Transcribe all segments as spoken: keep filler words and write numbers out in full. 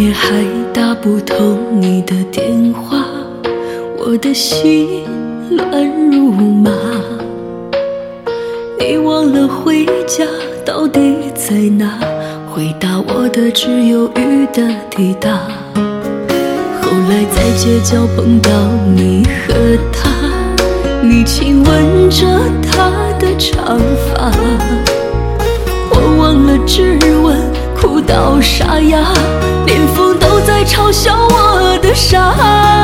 夜还打不通你的电话，我的心乱如麻。你忘了回家到底在哪？回答我的只有雨的滴答。后来在街角碰到你和他，你亲吻着他的长发。我忘了质问，哭到沙哑，连风都在嘲笑我的傻。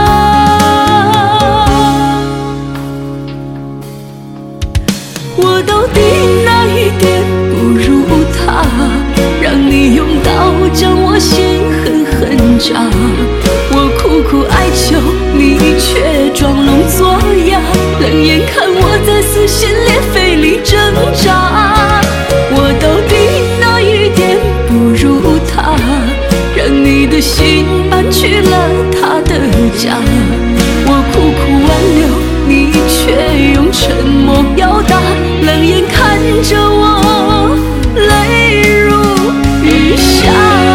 我到底哪一点不如他，让你用刀将我心狠狠扎？我苦苦哀求，你却装聋作哑，冷眼看我在撕心裂肺里挣扎。我到底哪一点不如他，让你的心搬去了他的家？我苦苦挽留，你却用沉默表达，冷眼看着我泪如雨下。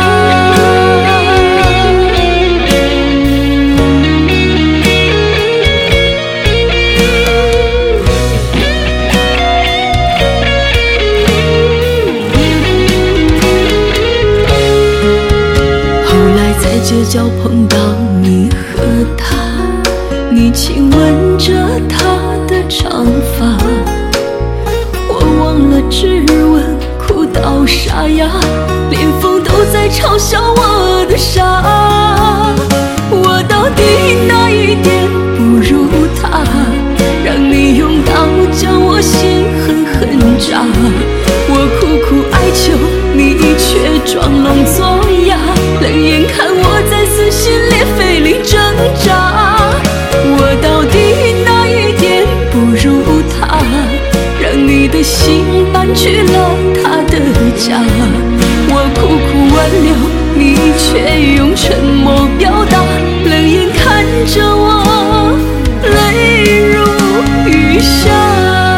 街角碰到你和他，你亲吻着他的长发。我忘了质问，哭到沙哑，连风都在嘲笑我的傻。我到底哪一点不如他，让你用刀将我心狠狠扎？我苦苦哀求，你却装聋作哑，冷眼看我在撕心裂肺里挣扎。我到底哪一点不如他，让你的心搬去了他的家？我苦苦挽留，你却用沉默表达，冷眼看着我泪如雨下。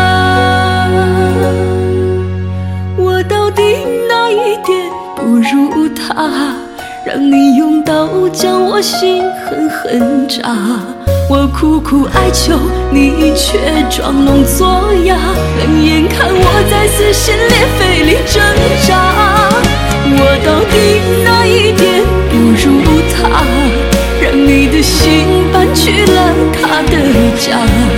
我到底哪一点不如他，让你用刀将我心狠狠扎？我苦苦哀求，你却装聋作哑，冷眼看我在撕心裂肺里挣扎。我到底哪一点不如他，让你的心搬去了他的家？